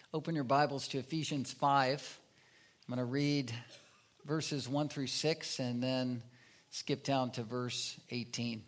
Open your Bibles to Ephesians 5. I'm going to read verses 1 through 6 and then skip down to verse 18.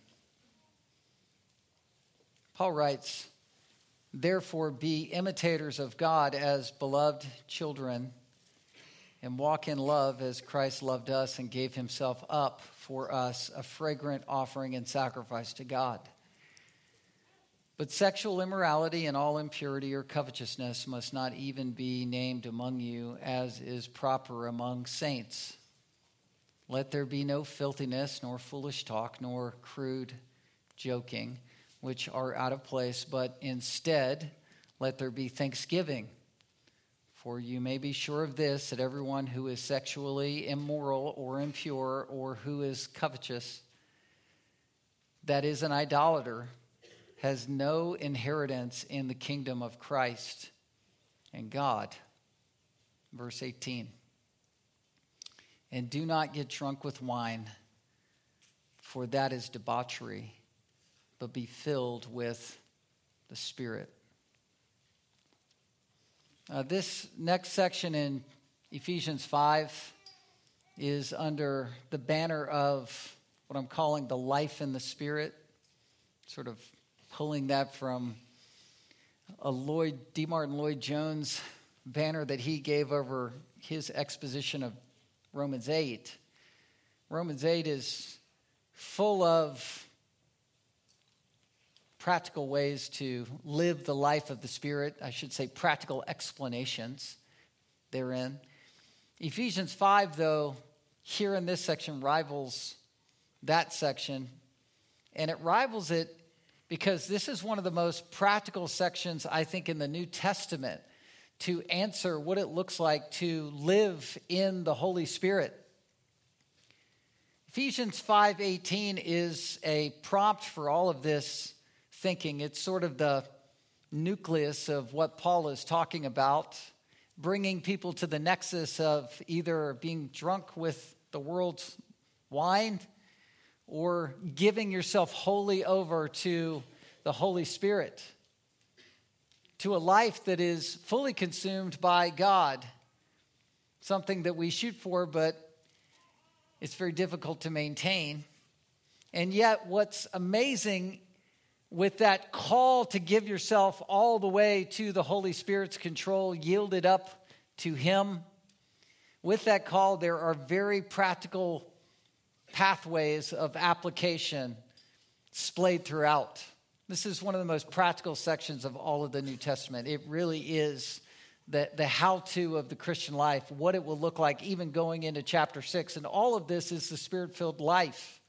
Paul writes, "Therefore be imitators of God as beloved children, and walk in love as Christ loved us and gave himself up for us, a fragrant offering and sacrifice to God. But sexual immorality and all impurity or covetousness must not even be named among you, as is proper among saints. Let there be no filthiness, nor foolish talk, nor crude joking, which are out of place, but instead let there be thanksgiving. For you may be sure of this, that everyone who is sexually immoral or impure, or who is covetous, that is an idolater, has no inheritance in the kingdom of Christ and God." Verse 18. "And do not get drunk with wine, for that is debauchery, but be filled with the Spirit." This next section in Ephesians 5 is under the banner of what I'm calling the life in the Spirit, sort of pulling that from a D. Martin Lloyd-Jones banner that he gave over his exposition of Romans 8. Romans 8 is full of practical ways to live the life of the Spirit. I should say practical explanations therein. Ephesians 5, though, here in this section rivals that section. And it rivals it because this is one of the most practical sections, I think, in the New Testament to answer what it looks like to live in the Holy Spirit. Ephesians 5:18 is a prompt for all of this thinking. It's sort of the nucleus of what Paul is talking about, bringing people to the nexus of either being drunk with the world's wine or giving yourself wholly over to the Holy Spirit, to a life that is fully consumed by God, something that we shoot for, but it's very difficult to maintain. And yet what's amazing with that call to give yourself all the way to the Holy Spirit's control, yielded up to Him, with that call there are very practical pathways of application splayed throughout. This is one of the most practical sections of all of the New Testament. It really is the how-to of the Christian life, what it will look like even going into chapter 6. And all of this is the Spirit-filled life.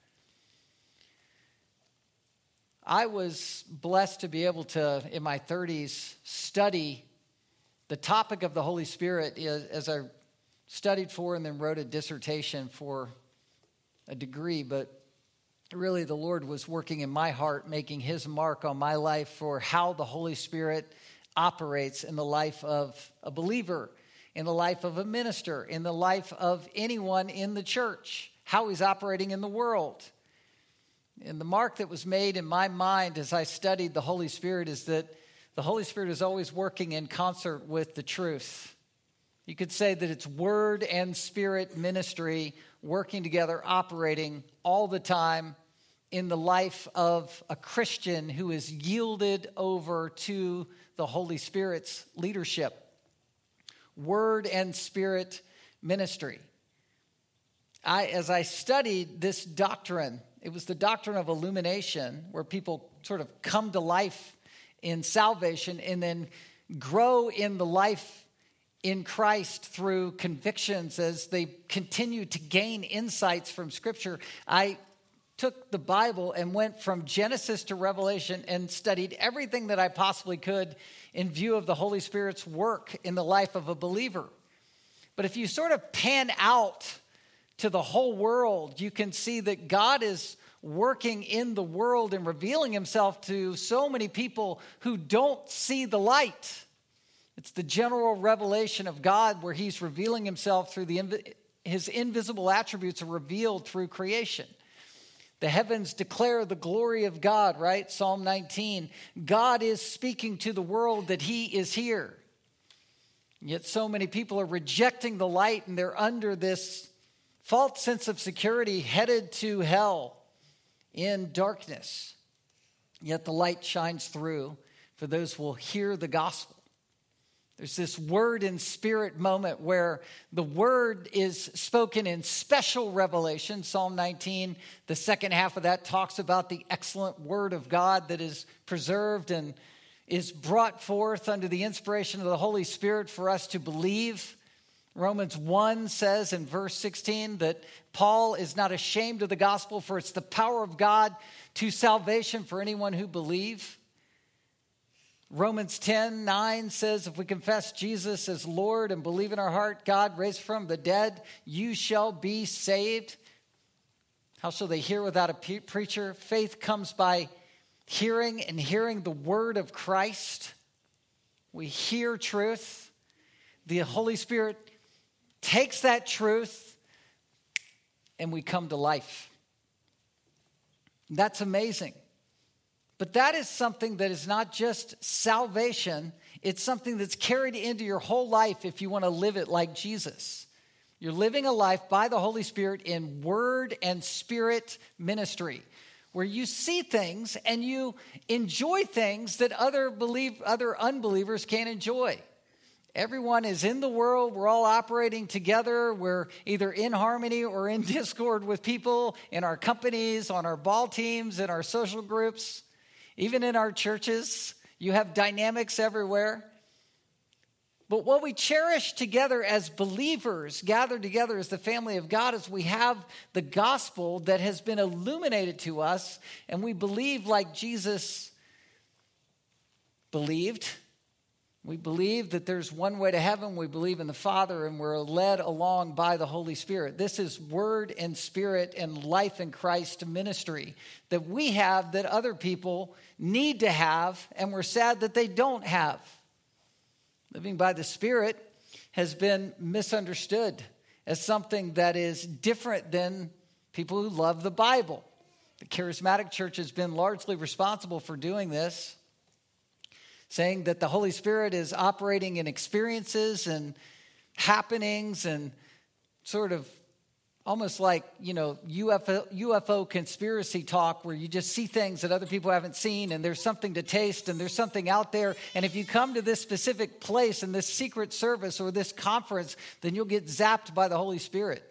I was blessed to be able to, in my 30s, study the topic of the Holy Spirit as I studied for and then wrote a dissertation for a degree, but really the Lord was working in my heart, making His mark on my life for how the Holy Spirit operates in the life of a believer, in the life of a minister, in the life of anyone in the church, how He's operating in the world. And the mark that was made in my mind as I studied the Holy Spirit is that the Holy Spirit is always working in concert with the truth. You could say that it's word and spirit ministry working together, operating all the time in the life of a Christian who is yielded over to the Holy Spirit's leadership. Word and spirit ministry. As I studied this doctrine, it was the doctrine of illumination, where people sort of come to life in salvation and then grow in the life in Christ through convictions as they continue to gain insights from Scripture. I took the Bible and went from Genesis to Revelation and studied everything that I possibly could in view of the Holy Spirit's work in the life of a believer. But if you sort of pan out to the whole world, you can see that God is working in the world and revealing Himself to so many people who don't see the light. It's the general revelation of God where He's revealing Himself through His invisible attributes are revealed through creation. The heavens declare the glory of God, right? Psalm 19. God is speaking to the world that He is here. Yet so many people are rejecting the light, and they're under this false sense of security, headed to hell in darkness. Yet the light shines through for those who will hear the gospel. There's this word and spirit moment where the word is spoken in special revelation. Psalm 19, the second half of that talks about the excellent word of God that is preserved and is brought forth under the inspiration of the Holy Spirit for us to believe. Romans 1 says in verse 16 that Paul is not ashamed of the gospel, for it's the power of God to salvation for anyone who believes. Romans 10:9 says, if we confess Jesus as Lord and believe in our heart God raised from the dead, you shall be saved. How shall they hear without a preacher? Faith comes by hearing, and hearing the word of Christ. We hear truth. The Holy Spirit takes that truth and we come to life. That's amazing. But that is something that is not just salvation. It's something that's carried into your whole life if you want to live it like Jesus. You're living a life by the Holy Spirit in word and spirit ministry, where you see things and you enjoy things that other unbelievers can't enjoy. Everyone is in the world. We're all operating together. We're either in harmony or in discord with people in our companies, on our ball teams, in our social groups, even in our churches. You have dynamics everywhere. But what we cherish together as believers, gathered together as the family of God, is we have the gospel that has been illuminated to us, and we believe like Jesus believed. We believe that there's one way to heaven. We believe in the Father, and we're led along by the Holy Spirit. This is word and spirit and life in Christ ministry that we have that other people need to have, and we're sad that they don't have. Living by the Spirit has been misunderstood as something that is different than people who love the Bible. The charismatic church has been largely responsible for doing this, saying that the Holy Spirit is operating in experiences and happenings and sort of almost like, UFO conspiracy talk, where you just see things that other people haven't seen, and there's something to taste, and there's something out there. And if you come to this specific place and this secret service or this conference, then you'll get zapped by the Holy Spirit.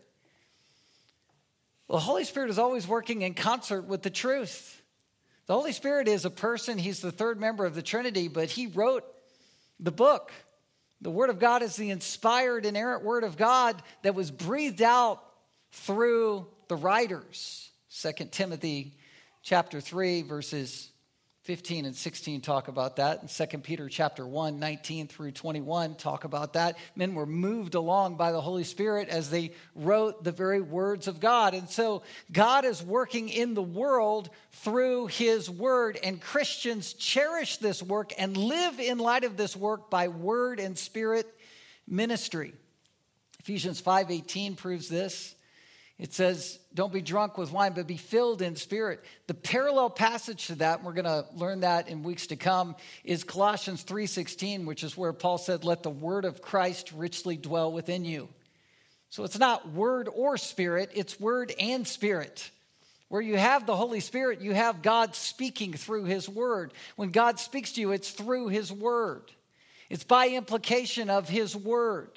Well, the Holy Spirit is always working in concert with the truth. The Holy Spirit is a person. He's the third member of the Trinity, but he wrote the book. The Word of God is the inspired, inerrant Word of God that was breathed out through the writers. 2 Timothy chapter 3, verses 15 and 16 talk about that. And 2 Peter chapter 1, 19 through 21 talk about that. Men were moved along by the Holy Spirit as they wrote the very words of God. And so God is working in the world through his word, and Christians cherish this work and live in light of this work by word and spirit ministry. Ephesians 5:18 proves this. It says, don't be drunk with wine, but be filled in spirit. The parallel passage to that, and we're going to learn that in weeks to come, is Colossians 3:16, which is where Paul said, let the word of Christ richly dwell within you. So it's not word or spirit, it's word and spirit. Where you have the Holy Spirit, you have God speaking through his word. When God speaks to you, it's through his word. It's by implication of his word.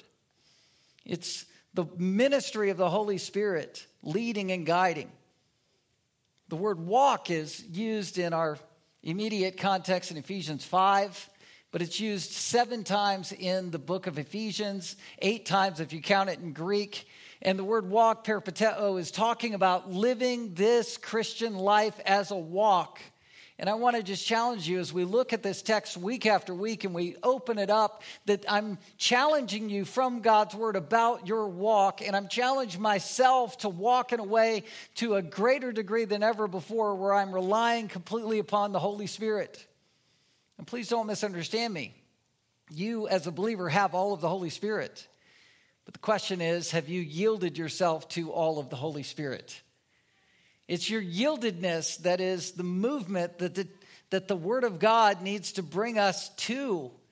It's the ministry of the Holy Spirit leading and guiding. The word walk is used in our immediate context in Ephesians 5, but it's used 7 times in the book of Ephesians, 8 times if you count it in Greek. And the word walk, peripateo, is talking about living this Christian life as a walk. And I want to just challenge you as we look at this text week after week and we open it up, that I'm challenging you from God's word about your walk. And I'm challenging myself to walk in a way to a greater degree than ever before, where I'm relying completely upon the Holy Spirit. And please don't misunderstand me. You as a believer have all of the Holy Spirit. But the question is, have you yielded yourself to all of the Holy Spirit? It's your yieldedness that is the movement that the Word of God needs to bring us to.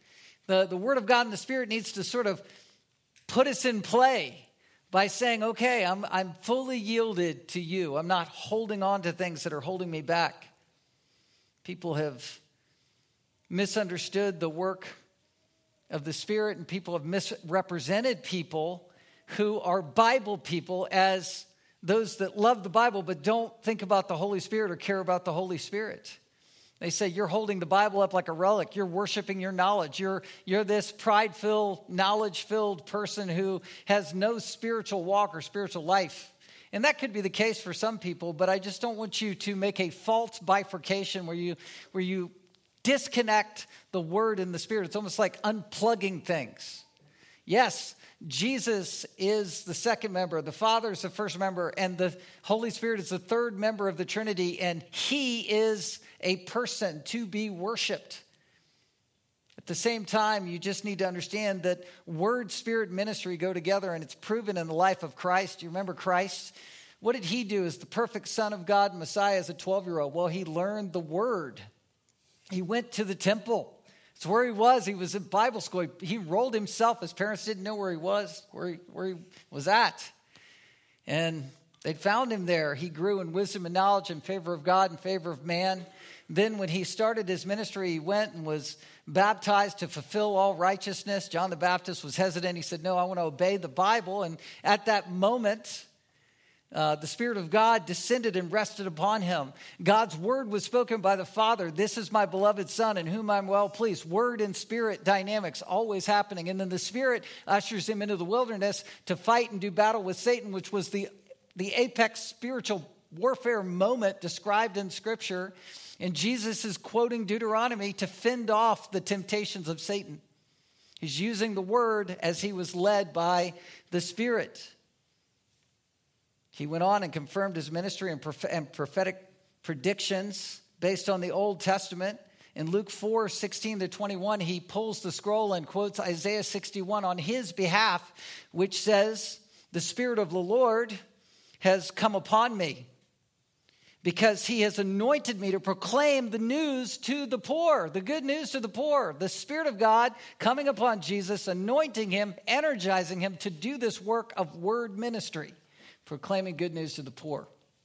The Word of God and the Spirit needs to sort of put us in play by saying, okay, I'm fully yielded to you. I'm not holding on to things that are holding me back. People have misunderstood the work of the Spirit, and people have misrepresented people who are Bible people as those that love the Bible but don't think about the Holy Spirit or care about the Holy Spirit. They say you're holding the Bible up like a relic. You're worshiping your knowledge. You're this pride-filled, knowledge-filled person who has no spiritual walk or spiritual life. And that could be the case for some people, but I just don't want you to make a false bifurcation where you disconnect the Word and the Spirit. It's almost like unplugging things. Yes, Jesus is the second member, the Father is the first member, and the Holy Spirit is the third member of the Trinity, and He is a person to be worshiped. At the same time, you just need to understand that Word, Spirit, ministry go together, and it's proven in the life of Christ. You remember Christ? What did He do as the perfect Son of God, Messiah, as a 12-year-old? Well, He learned the Word. He went to the temple. It's where he was. He was in Bible school. He enrolled himself. His parents didn't know where he was at. And they found him there. He grew in wisdom and knowledge in favor of God, in favor of man. Then when he started his ministry, he went and was baptized to fulfill all righteousness. John the Baptist was hesitant. He said, no, I want to obey the Bible. And at that moment, the Spirit of God descended and rested upon him. God's word was spoken by the Father. This is my beloved Son in whom I'm well pleased. Word and Spirit dynamics always happening. And then the Spirit ushers him into the wilderness to fight and do battle with Satan, which was the apex spiritual warfare moment described in Scripture. And Jesus is quoting Deuteronomy to fend off the temptations of Satan. He's using the word as he was led by the Spirit. He went on and confirmed his ministry and prophetic predictions based on the Old Testament. In Luke 4:16-21, he pulls the scroll and quotes Isaiah 61 on his behalf, which says, the Spirit of the Lord has come upon me because he has anointed me to proclaim the news to the poor, the good news to the poor. The Spirit of God coming upon Jesus, anointing him, energizing him to do this work of word ministry. Proclaiming good news to the poor.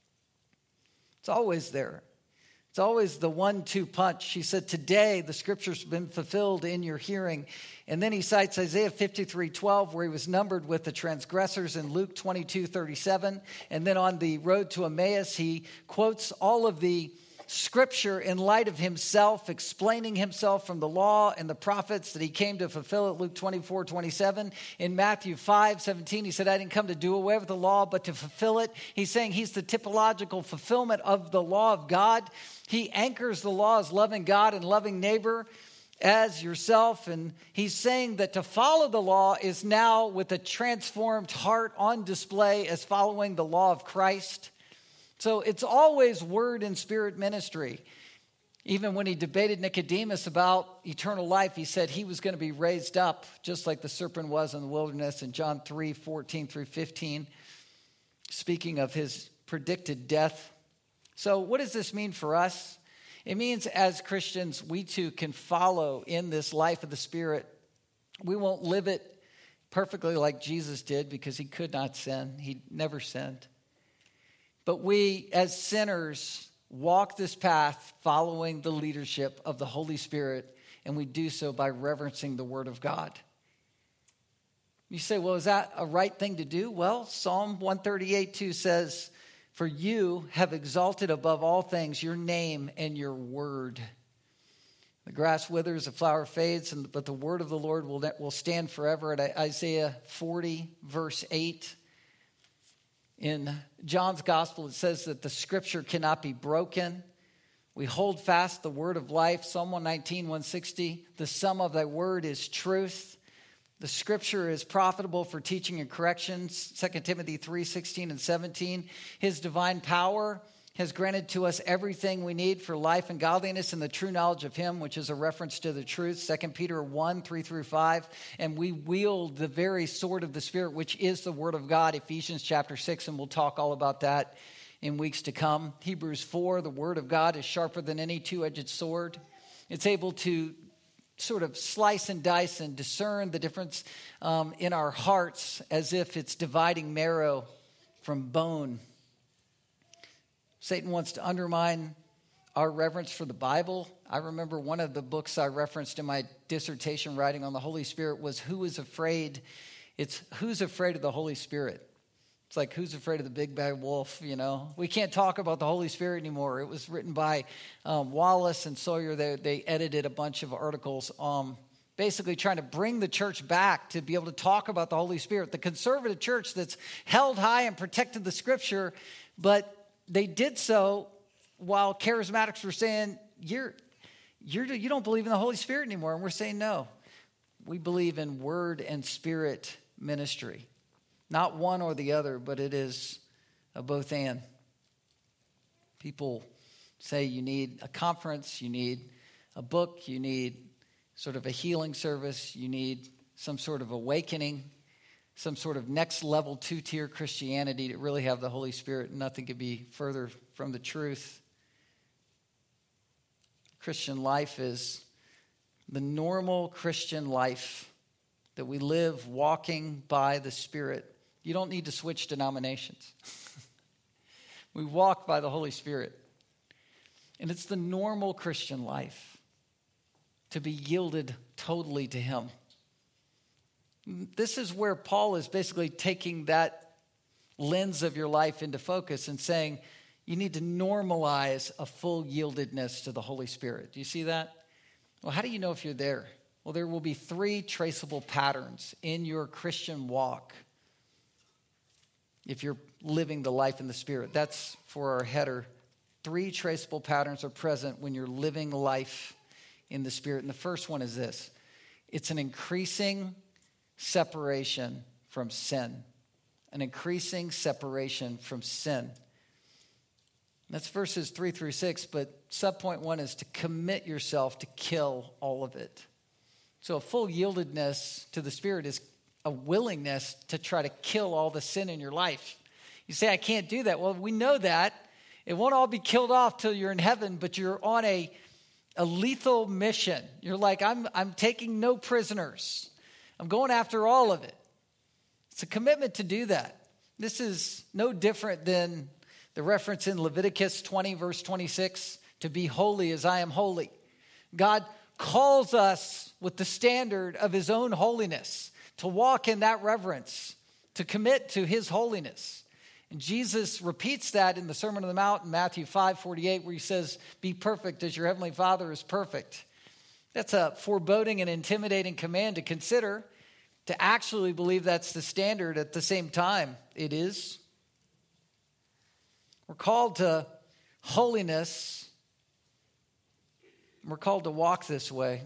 It's always there. It's always the 1-2 punch. He said, today the scripture's been fulfilled in your hearing. And then he cites Isaiah 53:12, where he was numbered with the transgressors, in Luke 22:37. And then on the road to Emmaus, he quotes all of the Scripture in light of himself, explaining himself from the law and the prophets that he came to fulfill it. Luke 24:27. In Matthew 5:17, he said, I didn't come to do away with the law, but to fulfill it. He's saying he's the typological fulfillment of the law of God. He anchors the law as loving God and loving neighbor as yourself. And he's saying that to follow the law is now with a transformed heart on display as following the law of Christ. So it's always word and spirit ministry. Even when he debated Nicodemus about eternal life, he said he was going to be raised up just like the serpent was in the wilderness in John 3:14-15, speaking of his predicted death. So what does this mean for us? It means as Christians, we too can follow in this life of the Spirit. We won't live it perfectly like Jesus did because he could not sin. He never sinned. But we, as sinners, walk this path following the leadership of the Holy Spirit, and we do so by reverencing the Word of God. You say, well, is that a right thing to do? Well, Psalm 138:2 says, for you have exalted above all things your name and your word. The grass withers, the flower fades, but the word of the Lord will stand forever. At Isaiah 40:8. In John's gospel, it says that the scripture cannot be broken. We hold fast the word of life. Psalm 119:160. The sum of thy word is truth. The scripture is profitable for teaching and corrections. 2 Timothy 3:16-17. His divine power has granted to us everything we need for life and godliness and the true knowledge of him, which is a reference to the truth. 2 Peter 1:3-5. And we wield the very sword of the Spirit, which is the word of God. Ephesians chapter 6, and we'll talk all about that in weeks to come. Hebrews 4, the word of God is sharper than any two-edged sword. It's able to sort of slice and dice and discern the difference in our hearts as if it's dividing marrow from bone. Satan wants to undermine our reverence for the Bible. I remember one of the books I referenced in my dissertation writing on the Holy Spirit was Who is Afraid? It's Who's Afraid of the Holy Spirit? It's like, who's afraid of the big bad wolf, you know? We can't talk about the Holy Spirit anymore. It was written by Wallace and Sawyer. They edited a bunch of articles basically trying to bring the church back to be able to talk about the Holy Spirit. The conservative church that's held high and protected the Scripture, but they did so while charismatics were saying, you don't believe in the Holy Spirit anymore. And we're saying, no, we believe in word and spirit ministry. Not one or the other, but it is a both and. People say you need a conference, you need a book, you need sort of a healing service, you need some sort of awakening, some sort of next level 2-tier Christianity to really have the Holy Spirit. Nothing could be further from the truth. Christian life is the normal Christian life that we live walking by the Spirit. You don't need to switch denominations. We walk by the Holy Spirit. And it's the normal Christian life to be yielded totally to Him. This is where Paul is basically taking that lens of your life into focus and saying, you need to normalize a full yieldedness to the Holy Spirit. Do you see that? Well, how do you know if you're there? Well, there will be 3 traceable patterns in your Christian walk if you're living the life in the Spirit. That's for our header. 3 traceable patterns are present when you're living life in the Spirit. And the first one is this. It's an increasing separation from sin. An increasing separation from sin. That's verses 3 through 6, but subpoint 1 is to commit yourself to kill all of it. So a full yieldedness to the Spirit is a willingness to try to kill all the sin in your life. You say, I can't do that. Well, we know that. It won't all be killed off till you're in heaven, but you're on a lethal mission. You're like, I'm taking no prisoners. I'm going after all of it. It's a commitment to do that. This is no different than the reference in Leviticus 20, verse 26, to be holy as I am holy. God calls us with the standard of His own holiness, to walk in that reverence, to commit to His holiness. And Jesus repeats that in the Sermon on the Mount in Matthew 5:48, where He says, be perfect as your heavenly Father is perfect. That's a foreboding and intimidating command to consider. To actually believe that's the standard at the same time, it is. We're called to holiness. We're called to walk this way.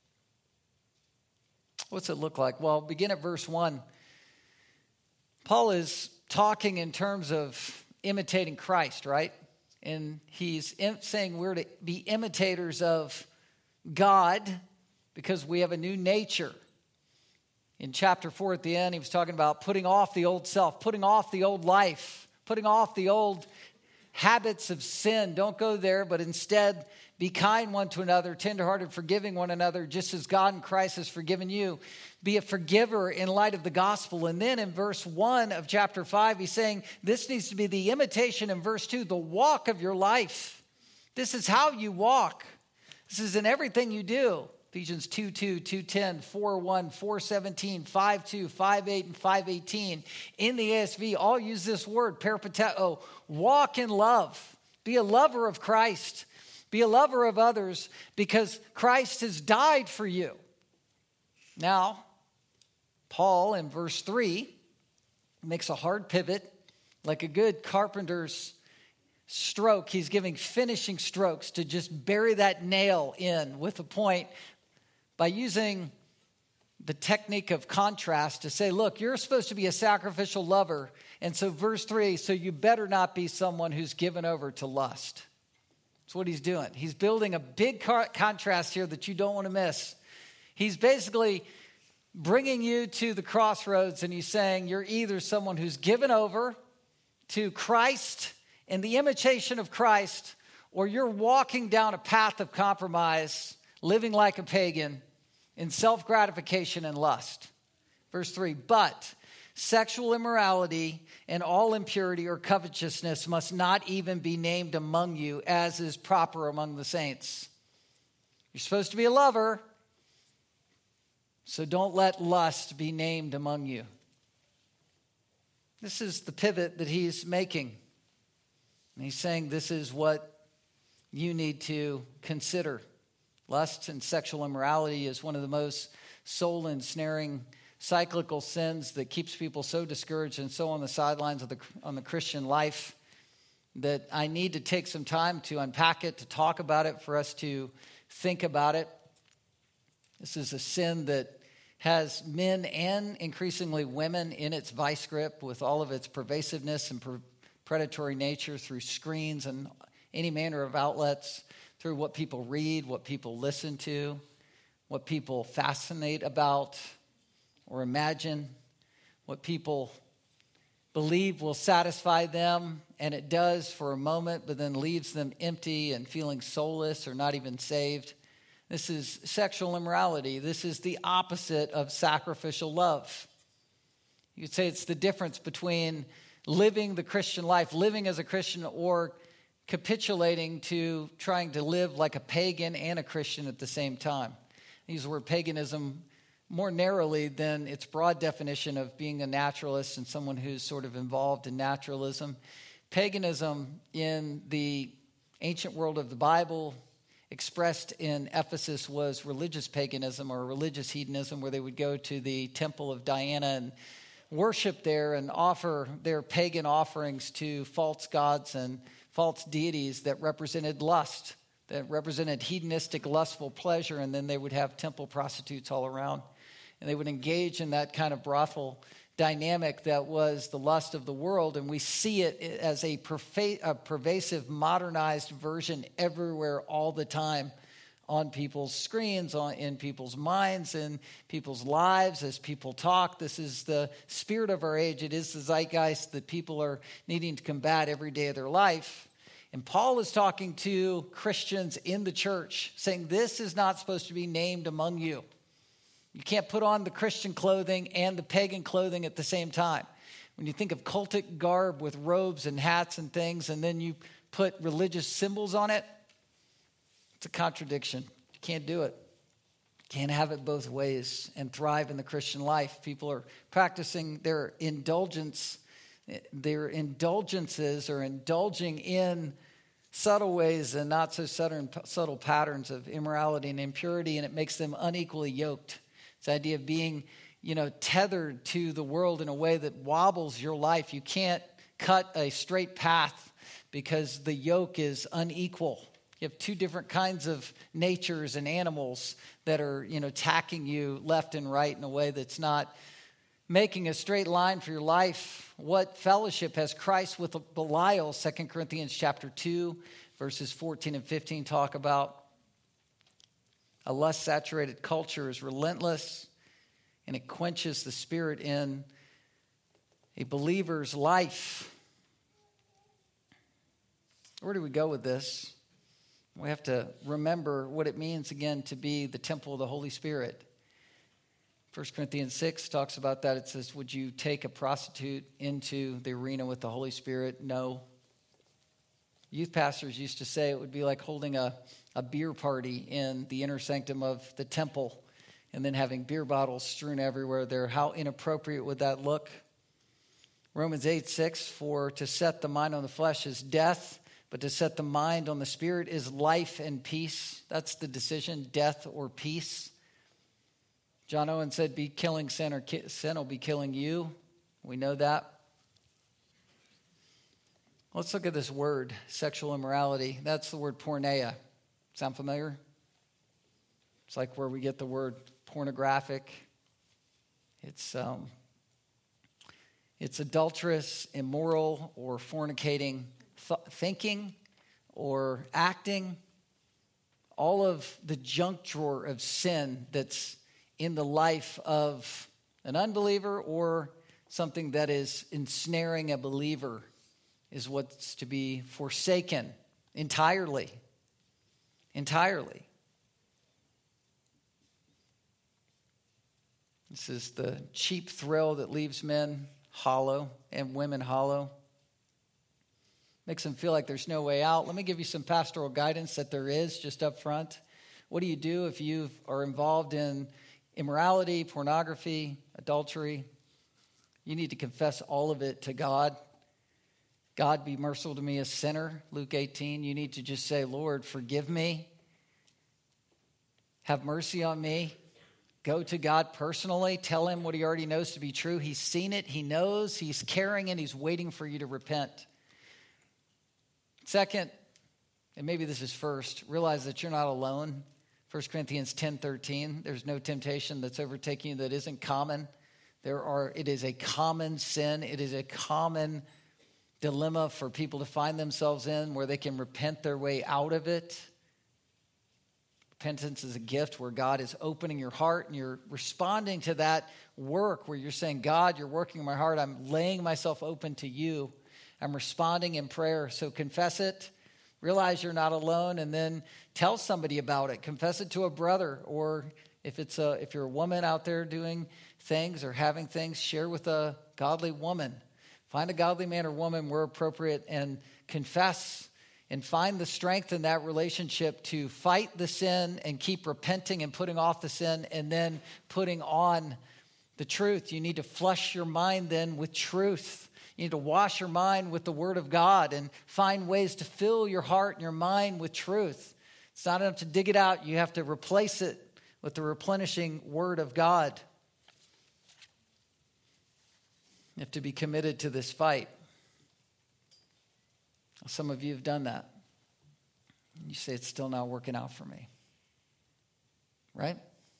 What's it look like? Well, begin at verse 1. Paul is talking in terms of imitating Christ, right? And he's saying we're to be imitators of God because we have a new nature. In chapter 4 at the end, he was talking about putting off the old self, putting off the old life, putting off the old habits of sin. Don't go there, but instead be kind one to another, tenderhearted, forgiving one another, just as God in Christ has forgiven you. Be a forgiver in light of the gospel. And then in verse 1 of chapter 5, he's saying this needs to be the imitation in verse 2, the walk of your life. This is how you walk. This is in everything you do. Ephesians 2:2, 2:10, 4:1, 4:17, 5:2, 5:8, and 5:18. In the ASV, all use this word, peripateo, walk in love. Be a lover of Christ. Be a lover of others because Christ has died for you. Now, Paul in verse 3 makes a hard pivot like a good carpenter's stroke. He's giving finishing strokes to just bury that nail in with a point by using the technique of contrast to say, look, you're supposed to be a sacrificial lover. And so verse 3, so you better not be someone who's given over to lust. That's what he's doing. He's building a big contrast here that you don't want to miss. He's basically bringing you to the crossroads and he's saying you're either someone who's given over to Christ and the imitation of Christ, or you're walking down a path of compromise, living like a pagan, in self-gratification and lust. Verse 3, but sexual immorality and all impurity or covetousness must not even be named among you, as is proper among the saints. You're supposed to be a lover, so don't let lust be named among you. This is the pivot that he's making. And he's saying this is what you need to consider. Lust and sexual immorality is one of the most soul-ensnaring cyclical sins that keeps people so discouraged and so on the sidelines of the Christian life that I need to take some time to unpack it, to talk about it, for us to think about it. This is a sin that has men and increasingly women in its vice grip, with all of its pervasiveness and predatory nature through screens and any manner of outlets, through what people read, what people listen to, what people fascinate about or imagine, what people believe will satisfy them, and it does for a moment, but then leaves them empty and feeling soulless or not even saved. This is sexual immorality. This is the opposite of sacrificial love. You could say it's the difference between living the Christian life, living as a Christian, or capitulating to trying to live like a pagan and a Christian at the same time. I use the word paganism more narrowly than its broad definition of being a naturalist and someone who's sort of involved in naturalism. Paganism in the ancient world of the Bible, expressed in Ephesus, was religious paganism or religious hedonism, where they would go to the temple of Diana and worship there and offer their pagan offerings to false gods and false deities that represented lust, that represented hedonistic, lustful pleasure, and then they would have temple prostitutes all around. And they would engage in that kind of brothel dynamic that was the lust of the world, and we see it as a pervasive, modernized version everywhere all the time, on people's screens, in people's minds, in people's lives, as people talk. This is the spirit of our age. It is the zeitgeist that people are needing to combat every day of their life. And Paul is talking to Christians in the church, saying this is not supposed to be named among you. You can't put on the Christian clothing and the pagan clothing at the same time. When you think of cultic garb with robes and hats and things, and then you put religious symbols on it, it's a contradiction. You can't do it. You can't have it both ways and thrive in the Christian life. People are practicing their indulgences or indulging in subtle ways and not so subtle patterns of immorality and impurity, and it makes them unequally yoked. It's the idea of being, tethered to the world in a way that wobbles your life. You can't cut a straight path because the yoke is unequal. You have two different kinds of natures and animals that are, attacking you left and right in a way that's not making a straight line for your life. What fellowship has Christ with Belial? 2 Corinthians chapter 2, verses 14 and 15 talk about. A lust-saturated culture is relentless, and it quenches the spirit in a believer's life. Where do we go with this? We have to remember what it means, again, to be the temple of the Holy Spirit. 1 Corinthians 6 talks about that. It says, would you take a prostitute into the arena with the Holy Spirit? No. Youth pastors used to say it would be like holding a beer party in the inner sanctum of the temple and then having beer bottles strewn everywhere there. How inappropriate would that look? Romans 8:6, for to set the mind on the flesh is death, but to set the mind on the Spirit is life and peace. That's the decision, death or peace. John Owen said, be killing sin or sin will be killing you. We know that. Let's look at this word, sexual immorality. That's the word porneia. Sound familiar? It's like where we get the word pornographic. It's adulterous, immoral, or fornicating thinking or acting. All of the junk drawer of sin that's in the life of an unbeliever or something that is ensnaring a believer is what's to be forsaken entirely. Entirely. This is the cheap thrill that leaves men hollow and women hollow. Makes them feel like there's no way out. Let me give you some pastoral guidance that there is just up front. What do you do if you are involved in immorality, pornography, adultery? You need to confess all of it to God. God, be merciful to me, a sinner. Luke 18, you need to just say, Lord, forgive me. Have mercy on me. Go to God personally. Tell him what he already knows to be true. He's seen it. He knows. He's caring, and he's waiting for you to repent. Second, and maybe this is first, realize that you're not alone. 1 Corinthians 10:13, there's no temptation that's overtaking you that isn't common. It is a common sin. It is a common dilemma for people to find themselves in where they can repent their way out of it. Repentance is a gift where God is opening your heart and you're responding to that work where you're saying, God, you're working in my heart. I'm laying myself open to you. I'm responding in prayer. So confess it, realize you're not alone, and then tell somebody about it. Confess it to a brother, or if you're a woman out there doing things or having things, share with a godly woman. Find a godly man or woman where appropriate and confess and find the strength in that relationship to fight the sin and keep repenting and putting off the sin and then putting on the truth. You need to flush your mind then with truth. You need to wash your mind with the Word of God and find ways to fill your heart and your mind with truth. It's not enough to dig it out. You have to replace it with the replenishing Word of God. You have to be committed to this fight. Some of you have done that. You say, it's still not working out for me. Right?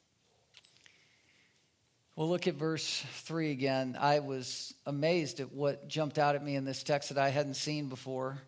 Well, look at verse 3 again. I was amazed at what jumped out at me in this text that I hadn't seen before.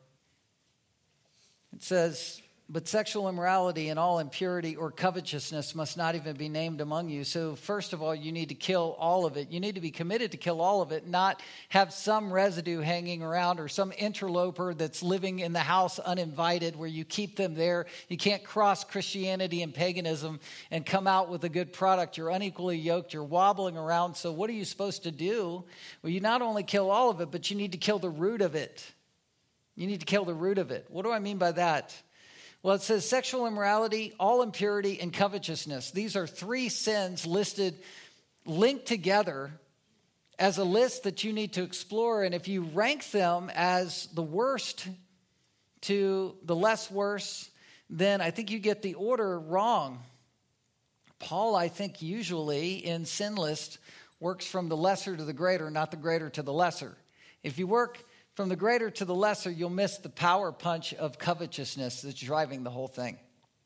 It says, but sexual immorality and all impurity or covetousness must not even be named among you. So first of all, you need to kill all of it. You need to be committed to kill all of it, not have some residue hanging around or some interloper that's living in the house uninvited where you keep them there. You can't cross Christianity and paganism and come out with a good product. You're unequally yoked. You're wobbling around. So what are you supposed to do? Well, you not only kill all of it, but you need to kill the root of it. You need to kill the root of it. What do I mean by that? Well, it says sexual immorality, all impurity, and covetousness. These are three sins linked together as a list that you need to explore. And if you rank them as the worst to the less worse, then I think you get the order wrong. Paul, I think, usually in sin list works from the lesser to the greater, not the greater to the lesser. If you work from the greater to the lesser, you'll miss the power punch of covetousness that's driving the whole thing.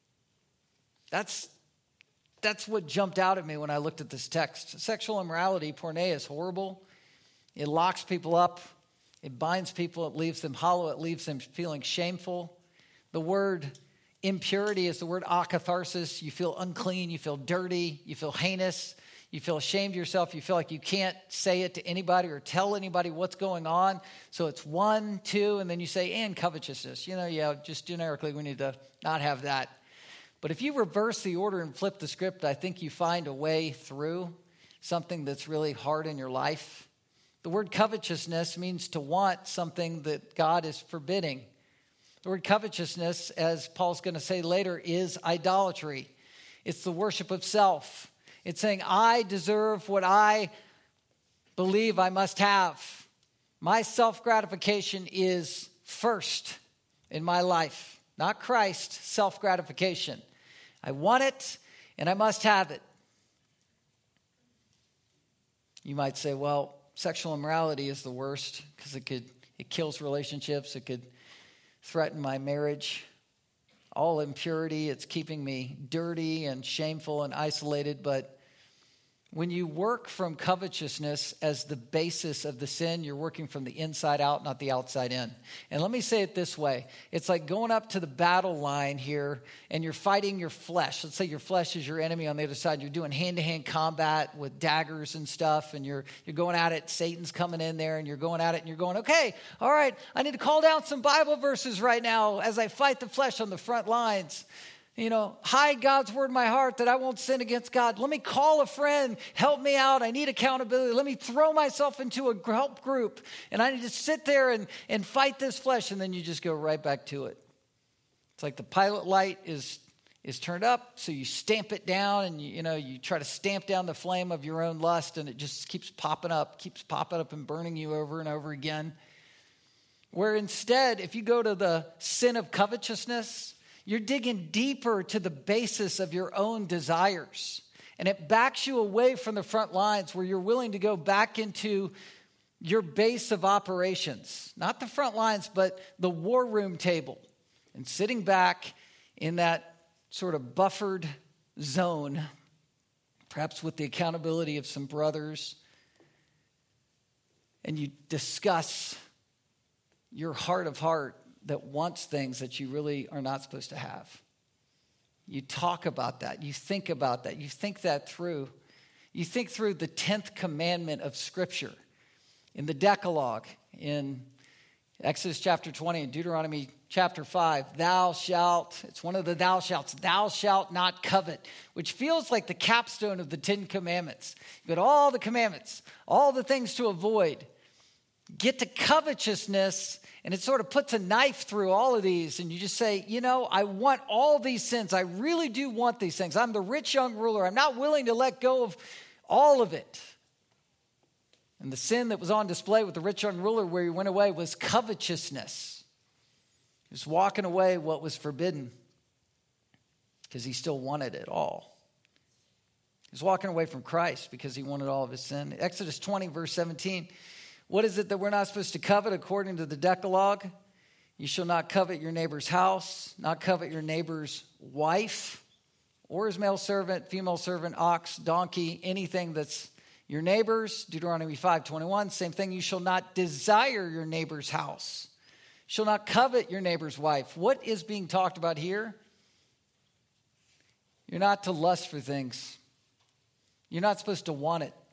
That's what jumped out at me when I looked at this text. Sexual immorality, porneia, is horrible. It locks people up. It binds people. It leaves them hollow. It leaves them feeling shameful. The word impurity is the word akatharsis. You feel unclean. You feel dirty. You feel heinous. You feel ashamed of yourself. You feel like you can't say it to anybody or tell anybody what's going on. So it's 1, 2, and then you say, and covetousness. Just generically, we need to not have that. But if you reverse the order and flip the script, I think you find a way through something that's really hard in your life. The word covetousness means to want something that God is forbidding. The word covetousness, as Paul's going to say later, is idolatry. It's the worship of self. It's saying, I deserve what I believe I must have. My self-gratification is first in my life. Not Christ, self-gratification. I want it, and I must have it. You might say, well, sexual immorality is the worst because it kills relationships. It could threaten my marriage. All impurity, it's keeping me dirty and shameful and isolated. But when you work from covetousness as the basis of the sin, you're working from the inside out, not the outside in. And let me say it this way. It's like going up to the battle line here and you're fighting your flesh. Let's say your flesh is your enemy on the other side. You're doing hand-to-hand combat with daggers and stuff, and you're going at it. Satan's coming in there, and you're going at it, and you're going, okay, all right, I need to call down some Bible verses right now as I fight the flesh on the front lines. Hide God's word in my heart that I won't sin against God. Let me call a friend. Help me out. I need accountability. Let me throw myself into a help group. And I need to sit there and fight this flesh. And then you just go right back to it. It's like the pilot light is turned up. So you stamp it down and you try to stamp down the flame of your own lust. And it just keeps popping up and burning you over and over again. Where instead, if you go to the sin of covetousness, you're digging deeper to the basis of your own desires. And it backs you away from the front lines where you're willing to go back into your base of operations. Not the front lines, but the war room table. And sitting back in that sort of buffered zone, perhaps with the accountability of some brothers. And you discuss your heart of heart that wants things that you really are not supposed to have. You talk about that. You think about that. You think that through. You think through the 10th commandment of Scripture in the Decalogue, in Exodus chapter 20 and Deuteronomy chapter 5. Thou shalt, it's one of the thou shalts, thou shalt not covet, which feels like the capstone of the 10 commandments. You've got all the commandments, all the things to avoid. Get to covetousness, and it sort of puts a knife through all of these, and you just say, I want all these sins. I really do want these things. I'm the rich young ruler. I'm not willing to let go of all of it. And the sin that was on display with the rich young ruler where he went away was covetousness. He was walking away what was forbidden because he still wanted it all. He was walking away from Christ because he wanted all of his sin. Exodus 20, verse 17. What is it that we're not supposed to covet according to the Decalogue? You shall not covet your neighbor's house, not covet your neighbor's wife, or his male servant, female servant, ox, donkey, anything that's your neighbor's. Deuteronomy 5:21, same thing. You shall not desire your neighbor's house. You shall not covet your neighbor's wife. What is being talked about here? You're not to lust for things. You're not supposed to want it.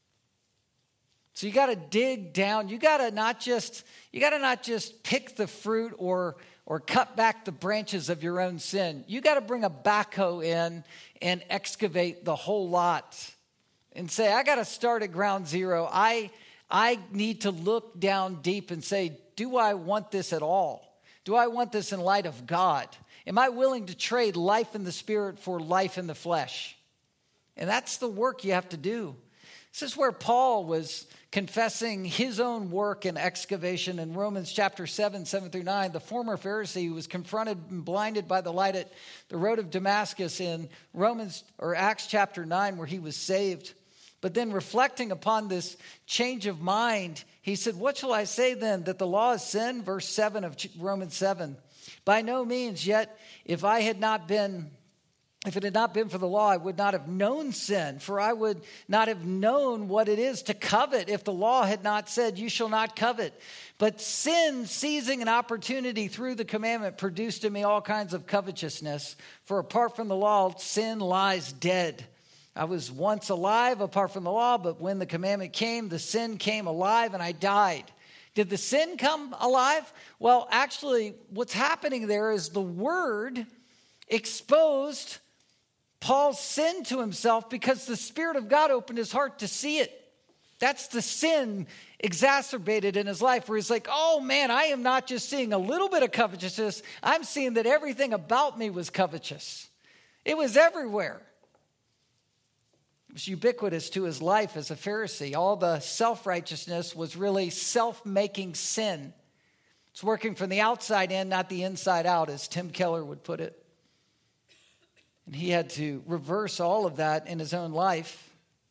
So you got to dig down. You got to not just pick the fruit or cut back the branches of your own sin. You got to bring a backhoe in and excavate the whole lot and say, I got to start at ground zero. I need to look down deep and say, do I want this at all? Do I want this in light of God? Am I willing to trade life in the spirit for life in the flesh? And that's the work you have to do. This is where Paul was confessing his own work and excavation in Romans chapter 7 through 9. The former Pharisee who was confronted and blinded by the light at the road of Damascus in Acts chapter 9, where he was saved. But then reflecting upon this change of mind, he said, what shall I say then, that the law is sin? Verse 7 of Romans 7. By no means, yet if it had not been for the law, I would not have known sin, for I would not have known what it is to covet if the law had not said, you shall not covet. But sin, seizing an opportunity through the commandment, produced in me all kinds of covetousness. For apart from the law, sin lies dead. I was once alive apart from the law, but when the commandment came, the sin came alive and I died. Did the sin come alive? Well, actually, what's happening there is the word exposed Paul's sin to himself because the Spirit of God opened his heart to see it. That's the sin exacerbated in his life where he's like, oh man, I am not just seeing a little bit of covetousness. I'm seeing that everything about me was covetous. It was everywhere. It was ubiquitous to his life as a Pharisee. All the self-righteousness was really self-making sin. It's working from the outside in, not the inside out, as Tim Keller would put it. And he had to reverse all of that in his own life.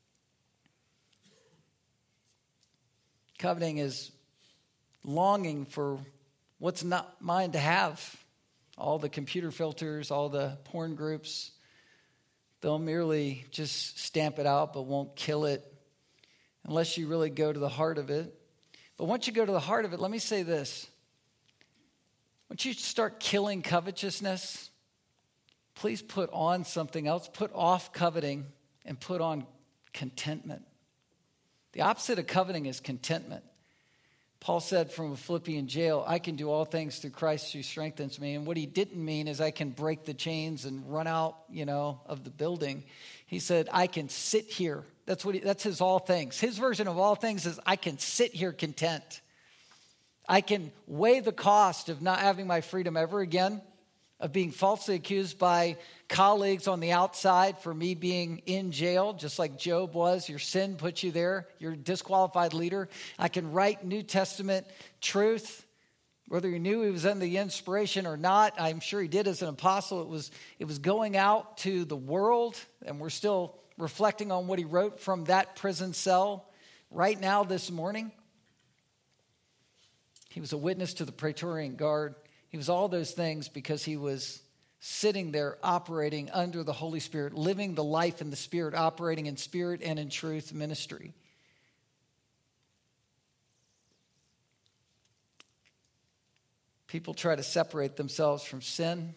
Coveting is longing for what's not mine to have. All the computer filters, all the porn groups, they'll merely just stamp it out but won't kill it unless you really go to the heart of it. But once you go to the heart of it, let me say this. Once you start killing covetousness, please put on something else. Put off coveting and put on contentment. The opposite of coveting is contentment. Paul said from a Philippian jail, I can do all things through Christ who strengthens me. And what he didn't mean is I can break the chains and run out, of the building. He said, I can sit here. That's his all things. His version of all things is I can sit here content. I can weigh the cost of not having my freedom ever again, of being falsely accused by colleagues on the outside for me being in jail, just like Job was. Your sin puts you there. You're a disqualified leader. I can write New Testament truth, whether he knew he was under the inspiration or not. I'm sure he did as an apostle. It was going out to the world, and we're still reflecting on what he wrote from that prison cell right now this morning. He was a witness to the Praetorian Guard. He was all those things because he was sitting there operating under the Holy Spirit, living the life in the Spirit, operating in spirit and in truth ministry. People try to separate themselves from sin.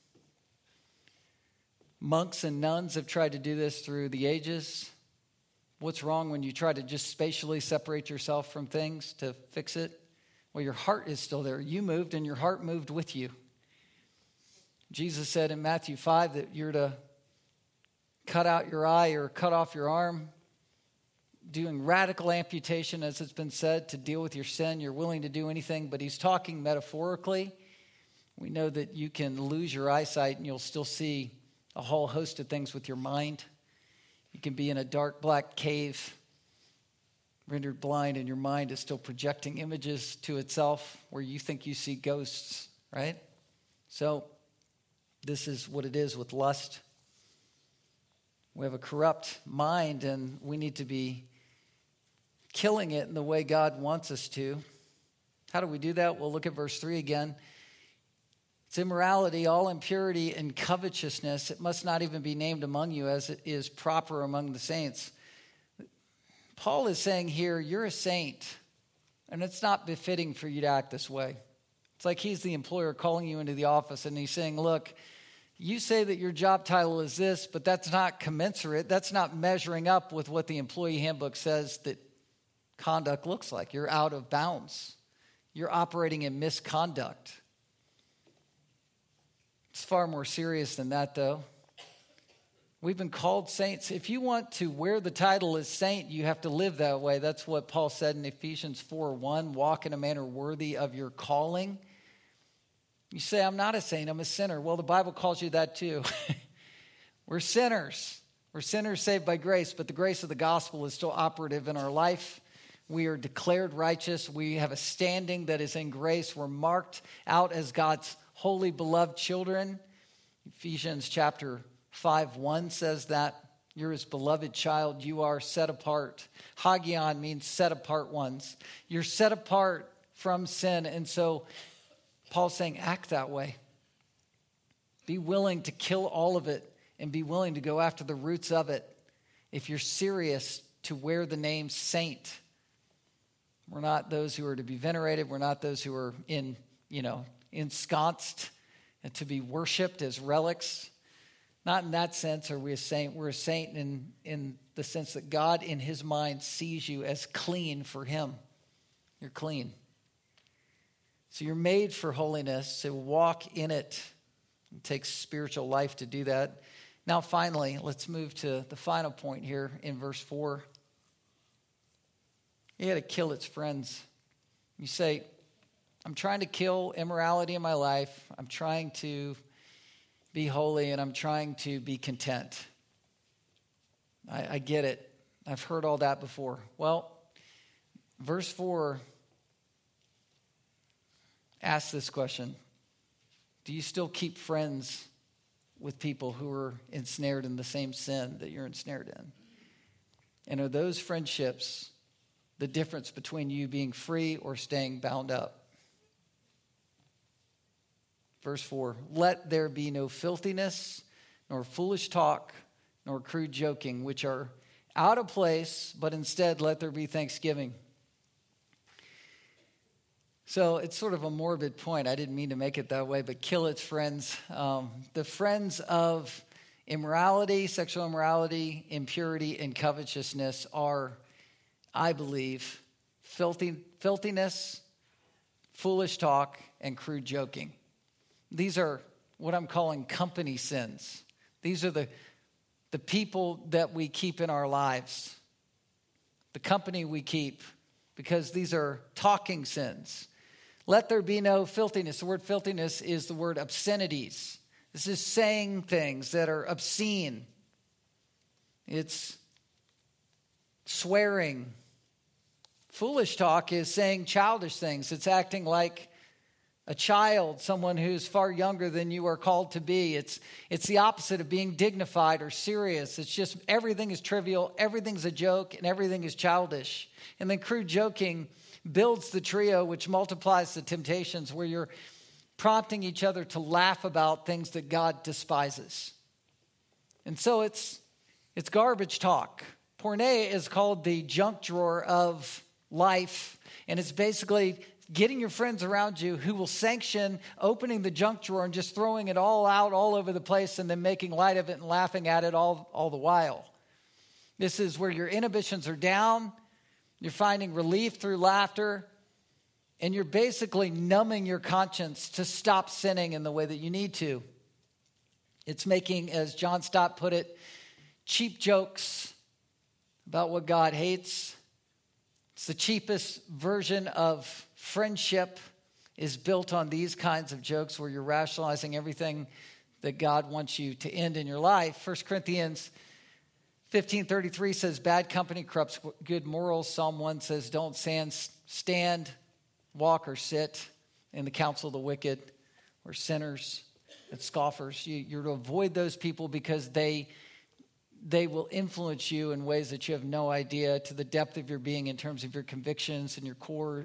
Monks and nuns have tried to do this through the ages. What's wrong when you try to just spatially separate yourself from things to fix it? Well, your heart is still there. You moved and your heart moved with you. Jesus said in Matthew 5 that you're to cut out your eye or cut off your arm, doing radical amputation, as it's been said, to deal with your sin. You're willing to do anything, but he's talking metaphorically. We know that you can lose your eyesight and you'll still see a whole host of things with your mind. You can be in a dark black cave, rendered blind, and your mind is still projecting images to itself where you think you see ghosts, right? So this is what it is with lust. We have a corrupt mind, and we need to be killing it in the way God wants us to. How do we do that? We'll look at verse 3 again. It's immorality, all impurity, and covetousness. It must not even be named among you as it is proper among the saints. Paul is saying here, you're a saint, and it's not befitting for you to act this way. It's like he's the employer calling you into the office, and he's saying, look, you say that your job title is this, but that's not commensurate. That's not measuring up with what the employee handbook says that conduct looks like. You're out of bounds. You're operating in misconduct. It's far more serious than that, though. We've been called saints. If you want to wear the title as saint, you have to live that way. That's what Paul said in Ephesians 4:1, walk in a manner worthy of your calling. You say, I'm not a saint, I'm a sinner. Well, the Bible calls you that too. We're sinners. We're sinners saved by grace, but the grace of the gospel is still operative in our life. We are declared righteous. We have a standing that is in grace. We're marked out as God's holy, beloved children. Ephesians chapter 5:1 says that you're his beloved child. You are set apart. Hagion means set apart ones. You're set apart from sin. And so Paul's saying, act that way. Be willing to kill all of it and be willing to go after the roots of it. If you're serious to wear the name saint, we're not those who are to be venerated. We're not those who are ensconced and to be worshiped as relics. Not in that sense are we a saint. We're a saint in the sense that God in his mind sees you as clean for him. You're clean. So you're made for holiness, so walk in it. It takes spiritual life to do that. Now finally, let's move to the final point here in verse 4. You got to kill its friends. You say, I'm trying to kill immorality in my life. I'm trying to be holy, and I'm trying to be content. I get it. I've heard all that before. Well, verse 4 asks this question. Do you still keep friends with people who are ensnared in the same sin that you're ensnared in? And are those friendships the difference between you being free or staying bound up? Verse 4, let there be no filthiness, nor foolish talk, nor crude joking, which are out of place, but instead let there be thanksgiving. So it's sort of a morbid point. I didn't mean to make it that way, but kill its friends. The friends of immorality, sexual immorality, impurity, and covetousness are, I believe, filthiness, foolish talk, and crude joking. These are what I'm calling company sins. These are the people that we keep in our lives, the company we keep, because these are talking sins. Let there be no filthiness. The word filthiness is the word obscenities. This is saying things that are obscene. It's swearing. Foolish talk is saying childish things. It's acting like a child, someone who's far younger than you are called to be. It's the opposite of being dignified or serious. It's just everything is trivial, everything's a joke, and everything is childish. And then crude joking builds the trio, which multiplies the temptations, where you're prompting each other to laugh about things that God despises. And so it's garbage talk. Porne is called the junk drawer of life, and it's basically getting your friends around you who will sanction opening the junk drawer and just throwing it all out all over the place and then making light of it and laughing at it all the while. This is where your inhibitions are down, you're finding relief through laughter, and you're basically numbing your conscience to stop sinning in the way that you need to. It's making, as John Stott put it, cheap jokes about what God hates. It's the cheapest version of friendship is built on these kinds of jokes where you're rationalizing everything that God wants you to end in your life. 1 Corinthians 15:33 says, bad company corrupts good morals. Psalm 1 says, don't stand, walk, or sit in the counsel of the wicked or sinners and scoffers. You're to avoid those people because they will influence you in ways that you have no idea, to the depth of your being in terms of your convictions and your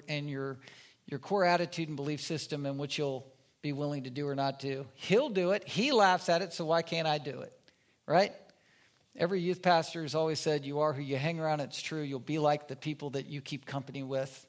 core attitude and belief system, and what you'll be willing to do or not do. He'll do it. He laughs at it, so why can't I do it? Right? Every youth pastor has always said, you are who you hang around. It's true. You'll be like the people that you keep company with.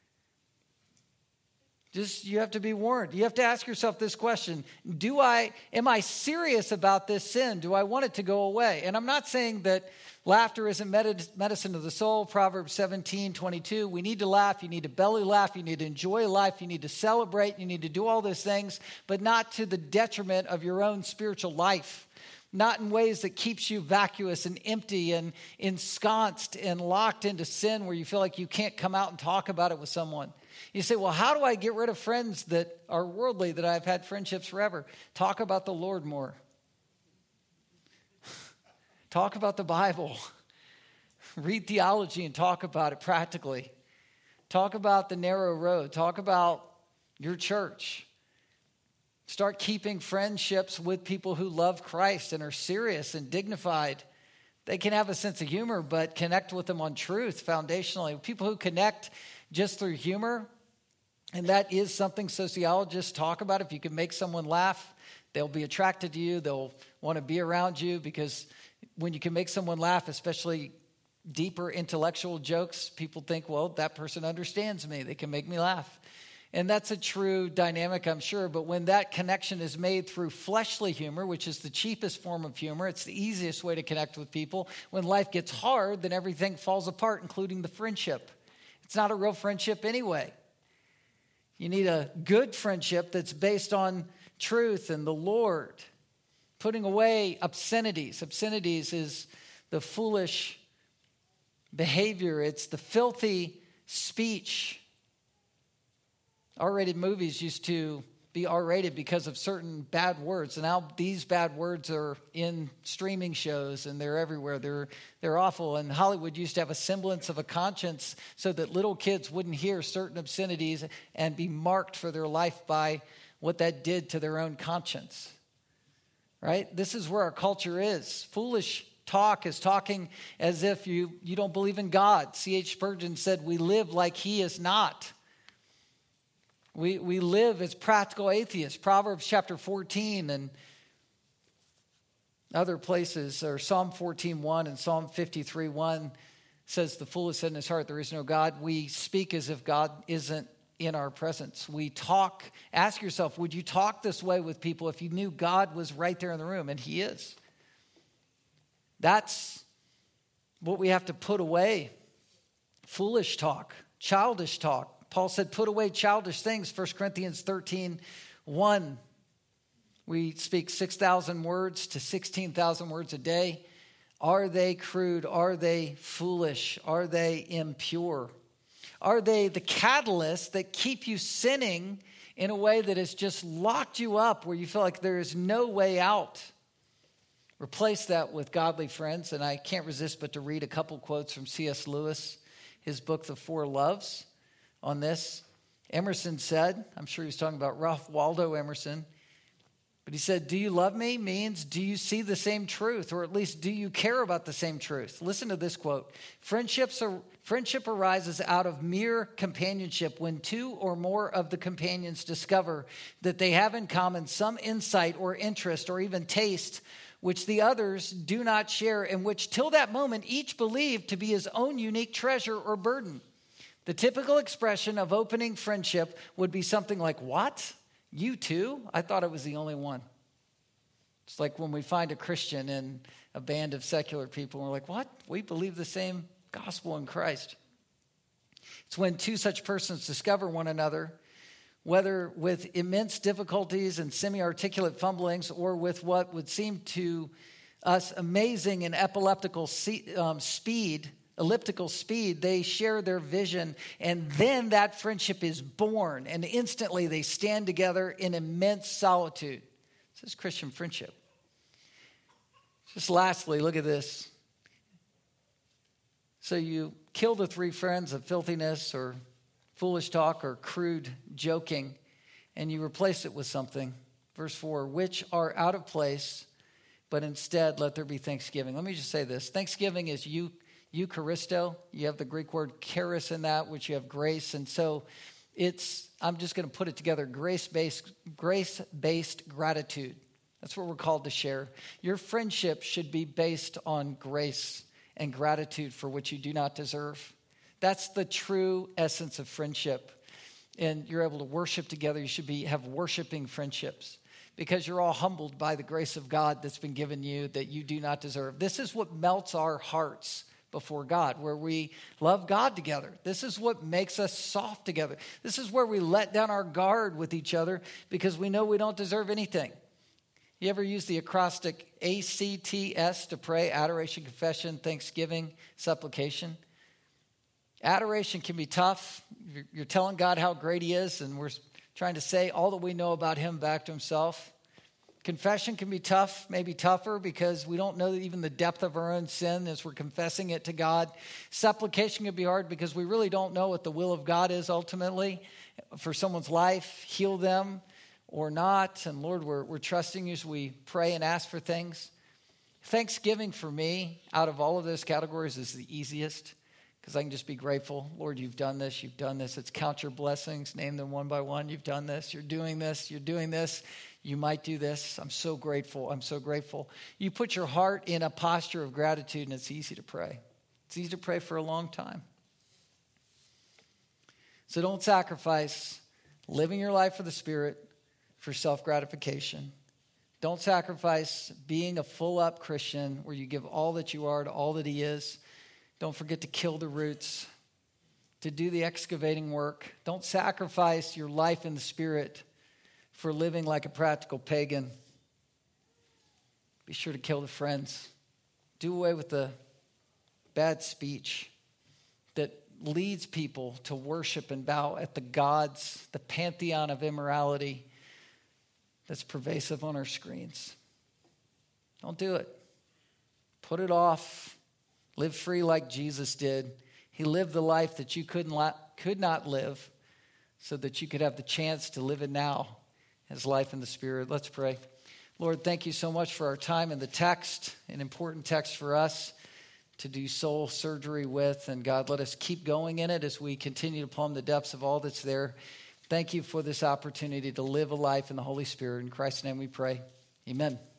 You have to be warned. You have to ask yourself this question. Am I serious about this sin? Do I want it to go away? And I'm not saying that laughter isn't medicine of the soul. Proverbs 17:22. We need to laugh. You need to belly laugh. You need to enjoy life. You need to celebrate. You need to do all those things, but not to the detriment of your own spiritual life. Not in ways that keeps you vacuous and empty and ensconced and locked into sin where you feel like you can't come out and talk about it with someone. You say, well, how do I get rid of friends that are worldly, that I've had friendships forever? Talk about the Lord more. Talk about the Bible. Read theology and talk about it practically. Talk about the narrow road. Talk about your church. Start keeping friendships with people who love Christ and are serious and dignified. They can have a sense of humor, but connect with them on truth foundationally. People who connect just through humor, and that is something sociologists talk about. If you can make someone laugh, they'll be attracted to you. They'll want to be around you, because when you can make someone laugh, especially deeper intellectual jokes, people think, well, that person understands me. They can make me laugh. And that's a true dynamic, I'm sure. But when that connection is made through fleshly humor, which is the cheapest form of humor, it's the easiest way to connect with people. When life gets hard, then everything falls apart, including the friendship. It's not a real friendship anyway. You need a good friendship that's based on truth and the Lord. Putting away obscenities. Obscenities is the foolish behavior. It's the filthy speech. R-rated movies used to be R-rated because of certain bad words. And now these bad words are in streaming shows and they're everywhere. They're awful. And Hollywood used to have a semblance of a conscience so that little kids wouldn't hear certain obscenities and be marked for their life by what that did to their own conscience. Right? This is where our culture is. Foolish talk is talking as if you don't believe in God. C.H. Spurgeon said, we live like he is not. We live as practical atheists. Proverbs chapter 14 and other places, or Psalm 14:1 and Psalm 53:1 says, the fool has said in his heart, there is no God. We speak as if God isn't in our presence. We talk. Ask yourself, would you talk this way with people if you knew God was right there in the room? And he is. That's what we have to put away. Foolish talk. childish talk. Paul said, put away childish things, 1 Corinthians 13:1. We speak 6,000 words to 16,000 words a day. Are they crude? Are they foolish? Are they impure? Are they the catalyst that keep you sinning in a way that has just locked you up where you feel like there is no way out? Replace that with godly friends. And I can't resist but to read a couple quotes from C.S. Lewis, his book, The Four Loves, on this. Emerson said, I'm sure he was talking about Ralph Waldo Emerson, but he said, do you love me means do you see the same truth, or at least do you care about the same truth? Listen to this quote. Friendship arises out of mere companionship when two or more of the companions discover that they have in common some insight or interest or even taste which the others do not share, and which till that moment each believed to be his own unique treasure or burden. The typical expression of opening friendship would be something like, what? You too? I thought I was the only one. It's like when we find a Christian in a band of secular people, and we're like, what? We believe the same gospel in Christ. It's when two such persons discover one another, whether with immense difficulties and semi-articulate fumblings or with what would seem to us amazing and elliptical speed, they share their vision, and then that friendship is born, and instantly they stand together in immense solitude. This is Christian friendship. Just lastly, look at this. So you kill the three friends of filthiness or foolish talk or crude joking, and you replace it with something. Verse 4, which are out of place, but instead let there be thanksgiving. Let me just say this. Thanksgiving is Eucharisto. You have the Greek word charis in that, which you have grace. And so I'm just going to put it together, grace-based gratitude. That's what we're called to share. Your friendship should be based on grace and gratitude for what you do not deserve. That's the true essence of friendship. And you're able to worship together. You should have worshiping friendships because you're all humbled by the grace of God that's been given you that you do not deserve. This is what melts our hearts before God, where we love God together. This is what makes us soft together. This is where we let down our guard with each other because we know we don't deserve anything. You ever use the acrostic ACTS to pray? Adoration, confession, thanksgiving, supplication. Adoration can be tough. You're telling God how great he is, and we're trying to say all that we know about him back to himself. Confession can be tough, maybe tougher, because we don't know even the depth of our own sin as we're confessing it to God. Supplication can be hard because we really don't know what the will of God is ultimately for someone's life, heal them or not. And Lord, we're trusting you as we pray and ask for things. Thanksgiving for me, out of all of those categories, is the easiest because I can just be grateful. Lord, you've done this, you've done this. It's count your blessings, name them one by one. You've done this, you're doing this, you're doing this. You might do this. I'm so grateful. I'm so grateful. You put your heart in a posture of gratitude, and it's easy to pray. It's easy to pray for a long time. So don't sacrifice living your life for the Spirit for self-gratification. Don't sacrifice being a full-up Christian where you give all that you are to all that he is. Don't forget to kill the roots, to do the excavating work. Don't sacrifice your life in the Spirit for living like a practical pagan. Be sure to kill the friends. Do away with the bad speech that leads people to worship and bow at the gods, the pantheon of immorality that's pervasive on our screens. Don't do it. Put it off. Live free like Jesus did. He lived the life that you could not live so that you could have the chance to live it now. His life in the Spirit. Let's pray. Lord, thank you so much for our time in the text, an important text for us to do soul surgery with. And God, let us keep going in it as we continue to plumb the depths of all that's there. Thank you for this opportunity to live a life in the Holy Spirit. In Christ's name we pray. Amen.